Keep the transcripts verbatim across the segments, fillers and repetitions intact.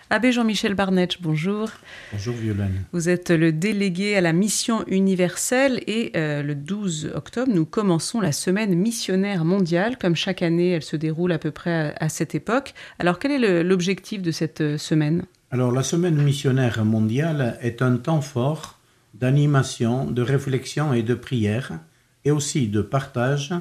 Abbé Jean-Michel Barnetch, bonjour. Bonjour Violaine. Vous êtes le délégué à la mission universelle et euh, le douze octobre, nous commençons la semaine missionnaire mondiale. Comme chaque année, elle se déroule à peu près à, à cette époque. Alors, quel est le, l'objectif de cette euh, semaine ? Alors, la semaine missionnaire mondiale est un temps fort d'animation, de réflexion et de prière, et aussi de partage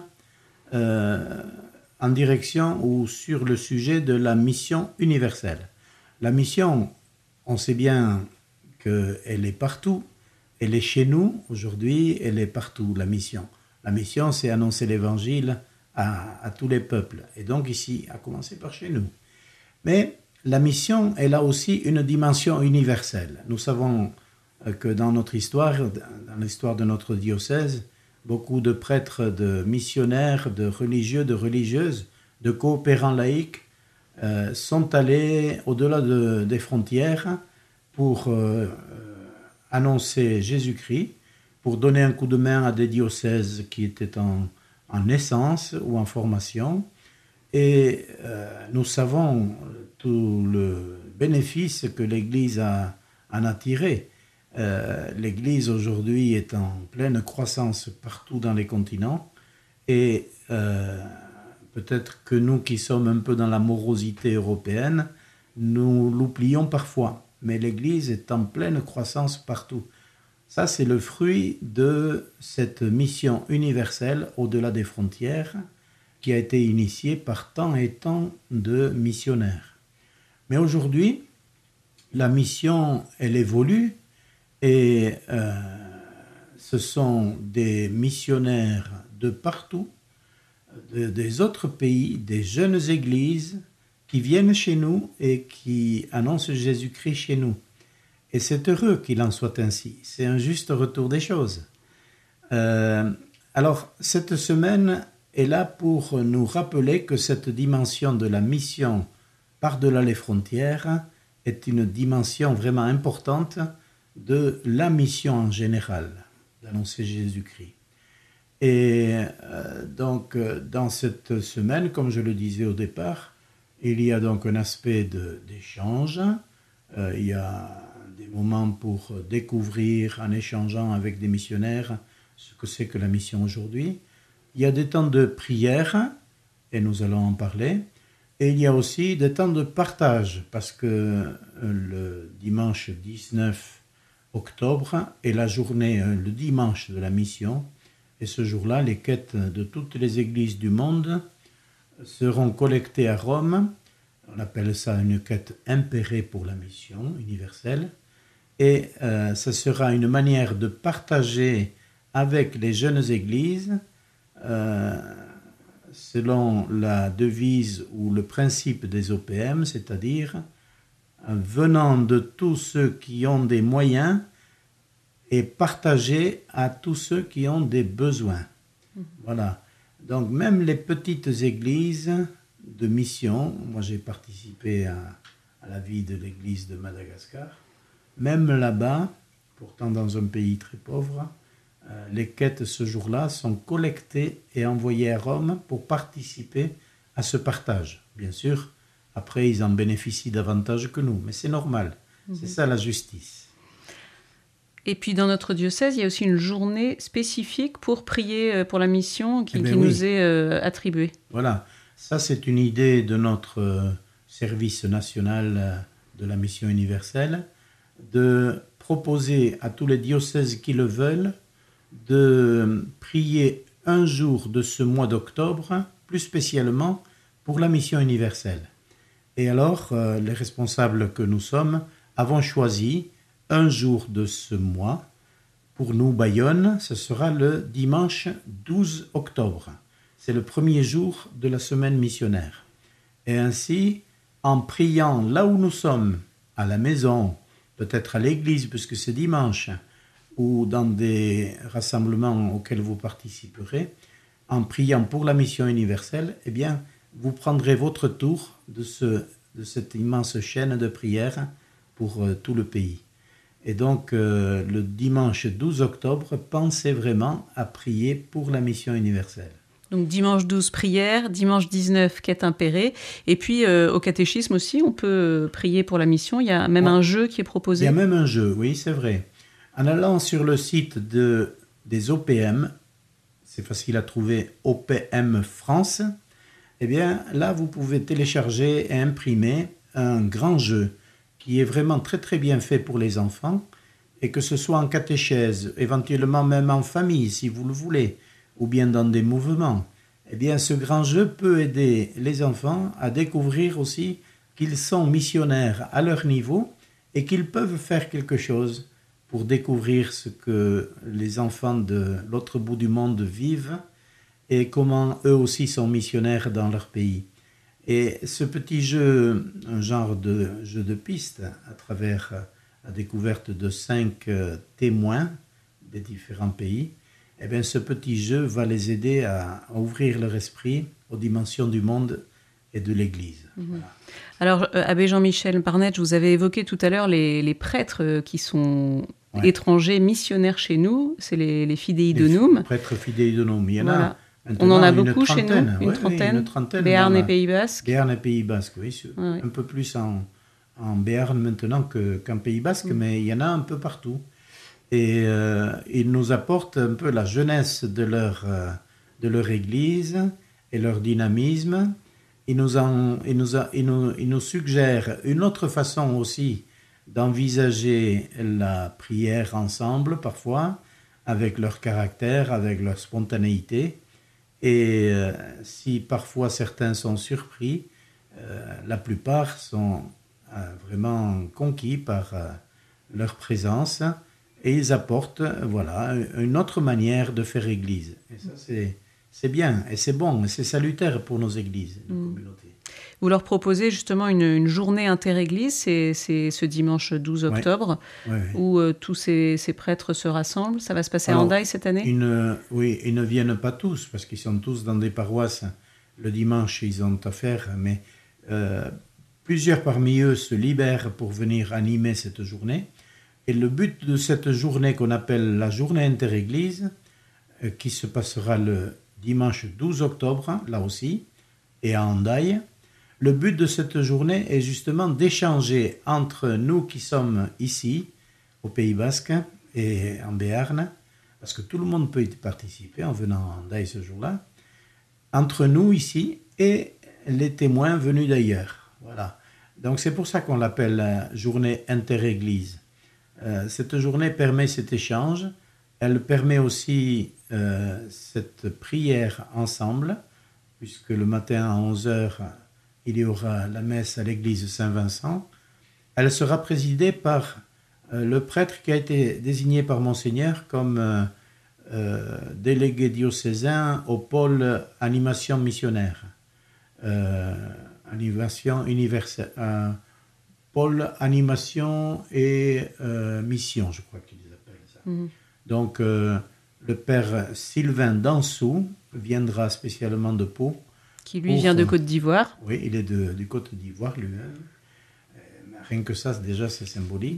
euh, en direction ou sur le sujet de la mission universelle. La mission, on sait bien qu'elle est partout, elle est chez nous aujourd'hui, elle est partout, la mission. La mission, c'est annoncer l'évangile à, à tous les peuples, et donc ici, à commencer par chez nous. Mais la mission, elle a aussi une dimension universelle. Nous savons que dans notre histoire, dans l'histoire de notre diocèse, beaucoup de prêtres, de missionnaires, de religieux, de religieuses, de coopérants laïcs euh, sont allés au-delà de, des frontières pour euh, annoncer Jésus-Christ, pour donner un coup de main à des diocèses qui étaient en, en naissance ou en formation. Et euh, nous savons tout le bénéfice que l'Église a, en a tiré. Euh, L'Église aujourd'hui est en pleine croissance partout dans les continents et euh, peut-être que nous qui sommes un peu dans la morosité européenne, nous l'oublions parfois, mais l'Église est en pleine croissance partout. Ça, c'est le fruit de cette mission universelle au-delà des frontières qui a été initiée par tant et tant de missionnaires. Mais aujourd'hui, la mission, elle évolue et euh, ce sont des missionnaires de partout, de, des autres pays, des jeunes églises qui viennent chez nous et qui annoncent Jésus-Christ chez nous. Et c'est heureux qu'il en soit ainsi. C'est un juste retour des choses. Euh, alors, cette semaine est là pour nous rappeler que cette dimension de la mission par-delà les frontières est une dimension vraiment importante de la mission en général, d'annoncer Jésus-Christ. Et euh, donc, dans cette semaine, comme je le disais au départ, il y a donc un aspect de, d'échange. Euh, il y a des moments pour découvrir, en échangeant avec des missionnaires, ce que c'est que la mission aujourd'hui. Il y a des temps de prière, et nous allons en parler. Et il y a aussi des temps de partage, parce que le dimanche dix-neuf octobre est la journée, le dimanche de la mission. Et ce jour-là, les quêtes de toutes les églises du monde seront collectées à Rome. On appelle ça une quête impérée pour la mission universelle. Et euh, ce sera une manière de partager avec les jeunes églises, euh, selon la devise ou le principe des O P M, c'est-à-dire euh, venant de tous ceux qui ont des moyens et partager à tous ceux qui ont des besoins. Mmh. Voilà. Donc même les petites églises de mission, moi j'ai participé à, à la vie de l'église de Madagascar, même là-bas, pourtant dans un pays très pauvre, euh, les quêtes ce jour-là sont collectées et envoyées à Rome pour participer à ce partage. Bien sûr, après ils en bénéficient davantage que nous, mais c'est normal, mmh. C'est ça la justice. Et puis dans notre diocèse, il y a aussi une journée spécifique pour prier pour la mission qui, eh qui oui. nous est euh, attribuée. Voilà, ça c'est une idée de notre euh, service national euh, de la mission universelle, de proposer à tous les diocèses qui le veulent de prier un jour de ce mois d'octobre, plus spécialement pour la mission universelle. Et alors, euh, les responsables que nous sommes avons choisi un jour de ce mois. Pour nous, Bayonne, ce sera le dimanche douze octobre. C'est le premier jour de la semaine missionnaire. Et ainsi, en priant là où nous sommes, à la maison, peut-être à l'église, puisque c'est dimanche, ou dans des rassemblements auxquels vous participerez, en priant pour la mission universelle, eh bien, vous prendrez votre tour de, ce, de cette immense chaîne de prière pour euh, tout le pays. Et donc, euh, le dimanche douze octobre, pensez vraiment à prier pour la mission universelle. Donc dimanche douze, prière, dimanche dix-neuf, quête impérée. Et puis euh, au catéchisme aussi, on peut prier pour la mission. Il y a même ouais. un jeu qui est proposé. Il y a même un jeu, oui, c'est vrai. En allant sur le site de, des O P M, c'est facile à trouver, O P M France, eh bien là, vous pouvez télécharger et imprimer un grand jeu qui est vraiment très très bien fait pour les enfants, et que ce soit en catéchèse, éventuellement même en famille, si vous le voulez, ou bien dans des mouvements, eh bien ce grand jeu peut aider les enfants à découvrir aussi qu'ils sont missionnaires à leur niveau et qu'ils peuvent faire quelque chose pour découvrir ce que les enfants de l'autre bout du monde vivent et comment eux aussi sont missionnaires dans leur pays. Et ce petit jeu, un genre de jeu de piste à travers la découverte de cinq témoins des différents pays, eh bien, ce petit jeu va les aider à ouvrir leur esprit aux dimensions du monde et de l'Église. Mmh. Voilà. Alors, euh, Abbé Jean-Michel Barnett, vous avez évoqué tout à l'heure les, les prêtres qui sont ouais. étrangers, missionnaires chez nous, c'est les, les Fidei Donum. Les prêtres Fidei Donum, il y en voilà. a On en a beaucoup chez nous, une ouais, trentaine. Oui, une trentaine. Béarn et Pays Basque. Béarn et Pays Basque, oui. Ouais. Un peu plus en, en Béarn maintenant que, qu'en Pays Basque, mmh. mais il y en a un peu partout. Et euh, ils nous apportent un peu la jeunesse de leur, euh, de leur Église et leur dynamisme. Ils nous, en, ils, nous a, ils, nous, ils nous suggèrent une autre façon aussi d'envisager la prière ensemble, parfois, avec leur caractère, avec leur spontanéité. Et euh, si parfois certains sont surpris, euh, la plupart sont euh, vraiment conquis par euh, leur présence. Et ils apportent voilà, une autre manière de faire Église. Et ça, c'est, c'est bien, et c'est bon, et c'est salutaire pour nos églises, nos mmh. communautés. Vous leur proposez justement une, une journée inter-église, c'est, c'est ce dimanche douze octobre, ouais. Ouais, ouais. où euh, tous ces, ces prêtres se rassemblent. Ça va se passer Alors, à Hendaye cette année une, Oui, ils ne viennent pas tous, parce qu'ils sont tous dans des paroisses. Le dimanche, ils ont affaire, mais euh, plusieurs parmi eux se libèrent pour venir animer cette journée. Et le but de cette journée qu'on appelle la journée inter-église, euh, qui se passera le dimanche douze octobre, là aussi, et à Hendaye, le but de cette journée est justement d'échanger entre nous qui sommes ici, au Pays Basque et en Béarn, parce que tout le monde peut y participer en venant à Hendaye ce jour-là, entre nous ici et les témoins venus d'ailleurs. Voilà. Donc c'est pour ça qu'on l'appelle la journée inter-église. Euh, cette journée permet cet échange, elle permet aussi euh, cette prière ensemble, puisque le matin à onze heures, il y aura la messe à l'église Saint-Vincent. Elle sera présidée par euh, le prêtre qui a été désigné par Monseigneur comme euh, euh, délégué diocésain au pôle animation missionnaire, euh, animation universelle. Euh, Pôle animation et euh, mission, je crois qu'ils appellent ça. Mmh. Donc, euh, le père Sylvain Dansou viendra spécialement de Pau. Qui lui pour, vient de Côte d'Ivoire. Oui, il est de, du Côte d'Ivoire lui-même. Euh, rien que ça, déjà, c'est symbolique.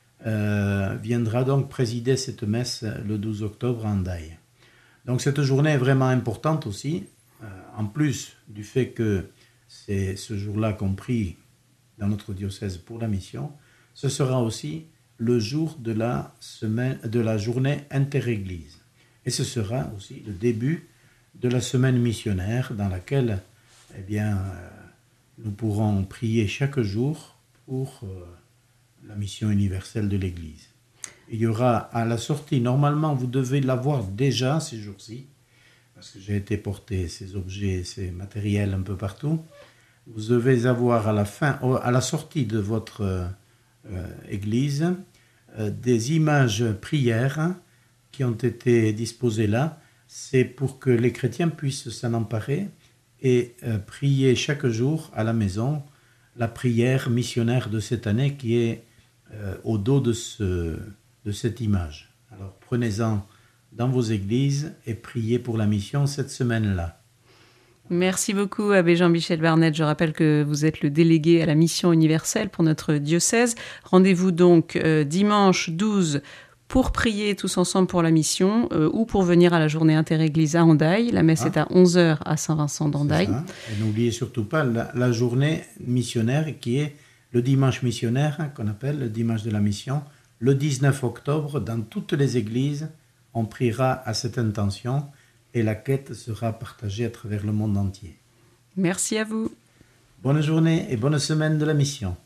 Euh, viendra donc présider cette messe le douze octobre à Hendaye. Donc, cette journée est vraiment importante aussi, euh, en plus du fait que c'est ce jour-là qu'on prie dans notre diocèse pour la mission, ce sera aussi le jour de la, semaine, de la journée inter-église. Et ce sera aussi le début de la semaine missionnaire dans laquelle eh bien, euh, nous pourrons prier chaque jour pour euh, la mission universelle de l'Église. Il y aura à la sortie, normalement vous devez l'avoir déjà ces jours-ci, parce que j'ai été porter ces objets, ces matériels un peu partout. Vous devez avoir à la fin, à la sortie de votre euh, église, euh, des images prières qui ont été disposées là. C'est pour que les chrétiens puissent s'en emparer et euh, prier chaque jour à la maison la prière missionnaire de cette année qui est euh, au dos de, ce, de cette image. Alors prenez-en dans vos églises et priez pour la mission cette semaine-là. Merci beaucoup, Abbé Jean-Michel Barnett. Je rappelle que vous êtes le délégué à la mission universelle pour notre diocèse. Rendez-vous donc euh, dimanche douze pour prier tous ensemble pour la mission euh, ou pour venir à la journée interéglise à Hendaye. La messe ah. est à onze heures à Saint-Vincent d'Hendaye. Et n'oubliez surtout pas la, la journée missionnaire qui est le dimanche missionnaire, hein, qu'on appelle le dimanche de la mission. Le dix-neuf octobre, dans toutes les églises, on priera à cette intention et la quête sera partagée à travers le monde entier. Merci à vous. Bonne journée et bonne semaine de la mission.